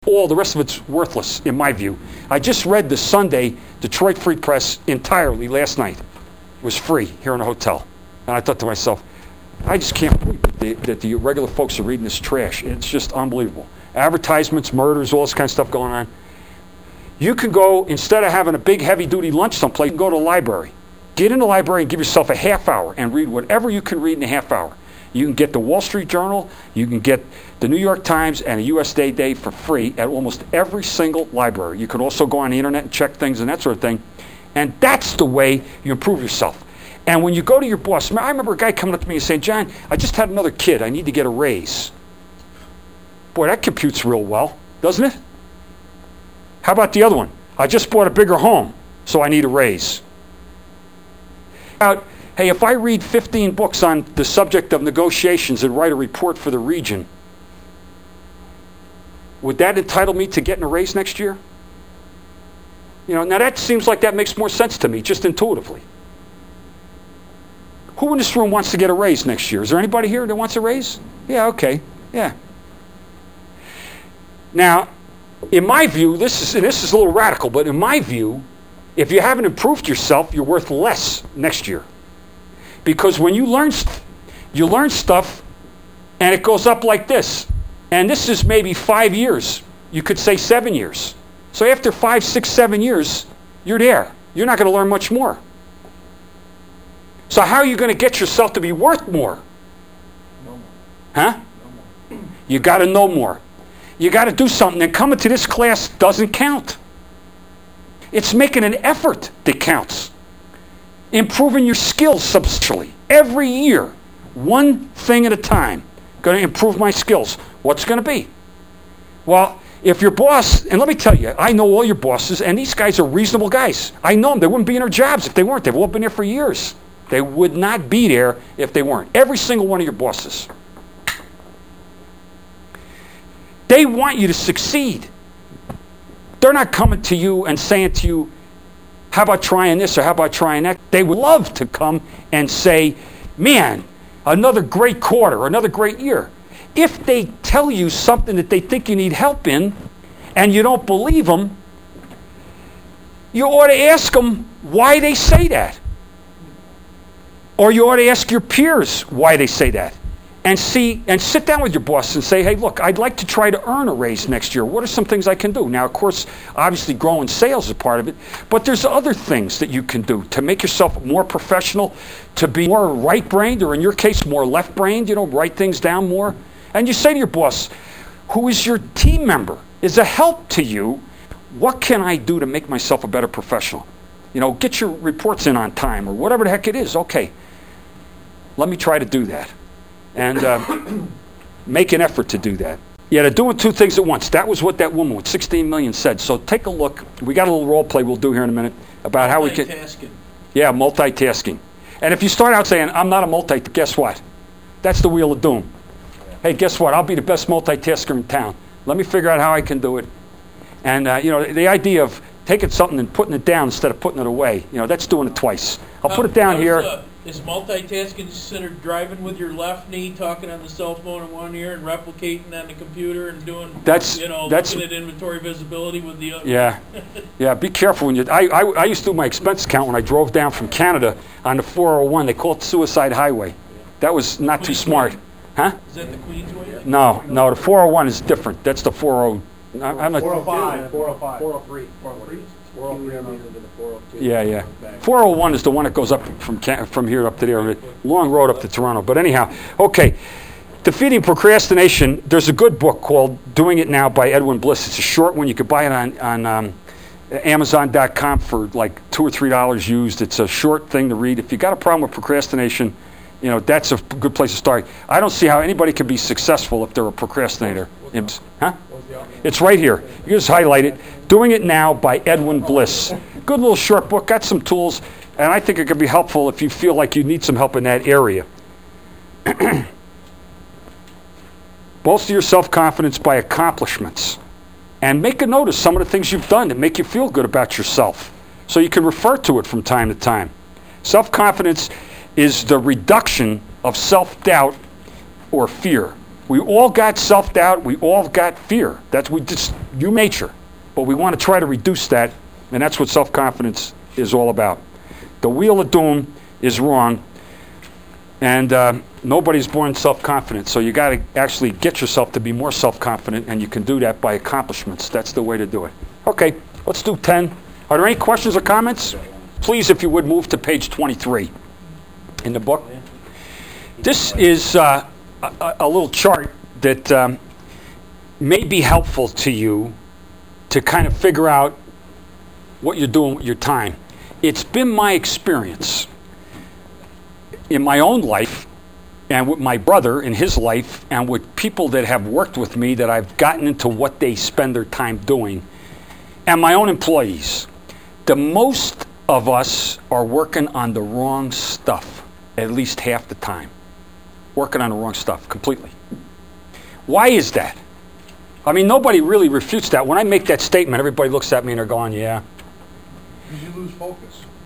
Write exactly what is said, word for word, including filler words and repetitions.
All the rest of it's worthless, in my view. I just read the Sunday Detroit Free Press entirely last night. It was free here in the hotel. And I thought to myself, I just can't believe that the, that the regular folks are reading this trash. It's just unbelievable. Advertisements, murders, all this kind of stuff going on. You can go, instead of having a big heavy-duty lunch someplace, you can go to the library. Get in the library and give yourself a half hour and read whatever you can read in a half hour. You can get the Wall Street Journal, you can get the New York Times and a U S A Today for free at almost every single library. You can also go on the internet and check things and that sort of thing. And that's the way you improve yourself. And when you go to your boss, I remember a guy coming up to me and saying, John, I just had another kid. I need to get a raise. Boy, that computes real well, doesn't it? How about the other one? I just bought a bigger home, so I need a raise. Out, hey, if I read fifteen books on the subject of negotiations and write a report for the region, would that entitle me to getting a raise next year? You know, now that seems like that makes more sense to me, just intuitively. Who in this room wants to get a raise next year? Is there anybody here that wants a raise? Yeah, okay, yeah. Now, in my view, this is, and this is a little radical, but in my view, if you haven't improved yourself, you're worth less next year. Because when you learn, you learn stuff, and it goes up like this. And this is maybe five years. You could say seven years. So after five, six, seven years, you're there. You're not going to learn much more. So how are you going to get yourself to be worth more? No more. Huh? No more. You got to know more. You got to do something. And coming to this class doesn't count. It's making an effort that counts. Improving your skills substantially. Every year. One thing at a time. Going to improve my skills. What's going to be? Well, if your boss, and let me tell you, I know all your bosses, and these guys are reasonable guys. I know them. They wouldn't be in their jobs if they weren't. They've all been there for years. They would not be there if they weren't. Every single one of your bosses. They want you to succeed. They're not coming to you and saying to you, how about trying this or how about trying that? They would love to come and say, man, another great quarter, another great year. If they tell you something that they think you need help in and you don't believe them, you ought to ask them why they say that. Or you ought to ask your peers why they say that. And see, and sit down with your boss and say, hey, look, I'd like to try to earn a raise next year. What are some things I can do? Now, of course, obviously growing sales is part of it, but there's other things that you can do to make yourself more professional, to be more right-brained, or in your case, more left-brained, you know, write things down more. And you say to your boss, who is your team member, is a help to you, what can I do to make myself a better professional? You know, get your reports in on time, or whatever the heck it is. Okay, let me try to do that. And uh, make an effort to do that. Yeah, they're doing two things at once. That was what that woman with sixteen million said. So take a look. We got a little role play we'll do here in a minute about how we can. Multitasking. Yeah, multitasking. And if you start out saying, I'm not a multitasker, guess what? That's the wheel of doom. Yeah. Hey, guess what? I'll be the best multitasker in town. Let me figure out how I can do it. And, uh, you know, the idea of taking something and putting it down instead of putting it away, you know, that's doing it twice. I'll How, put it down here. Uh, Is multitasking considered driving with your left knee, talking on the cell phone in one ear, and replicating on the computer, and doing, that's, you know, that's, looking at inventory visibility with the other? Yeah, yeah. Be careful when you. I, I I used to do my expense account when I drove down from Canada on the four oh one. They call it Suicide Highway. That was not too smart, huh? Is that the Queensway? No, no. The four oh one is different. That's the four oh. I'm not. four oh five, four oh five, four oh three, four oh three. Yeah, yeah. four oh one is the one that goes up from from here up to there. Long road up to Toronto. But anyhow, okay. Defeating Procrastination, there's a good book called Doing It Now by Edwin Bliss. It's a short one. You could buy it on, on um, Amazon dot com for like two or three dollars used. It's a short thing to read. If you got a problem with procrastination, you know, that's a good place to start. I don't see how anybody can be successful if they're a procrastinator. Huh? It's right here. You just highlight it. Doing It Now by Edwin Bliss. Good little short book. Got some tools, and I think it could be helpful if you feel like you need some help in that area. Bolster your self-confidence by accomplishments. And make a note of some of the things you've done that make you feel good about yourself, so you can refer to it from time to time. Self-confidence is the reduction of self-doubt or fear. We all got self-doubt. We all got fear. That's we just human nature. But we want to try to reduce that, and that's what self-confidence is all about. The wheel of doom is wrong, and uh, nobody's born self-confident. So you got to actually get yourself to be more self-confident, and you can do that by accomplishments. That's the way to do it. Okay, let's do ten. Are there any questions or comments? Please, if you would, move to page twenty-three in the book. This is uh, a, a little chart that um, may be helpful to you to kind of figure out what you're doing with your time. It's been my experience in my own life and with my brother in his life and with people that have worked with me that I've gotten into what they spend their time doing, and my own employees. The most of us are working on the wrong stuff at least half the time. Working on the wrong stuff completely. Why is that? I mean, nobody really refutes that. When I make that statement, everybody looks at me and they're going, yeah. You lose focus.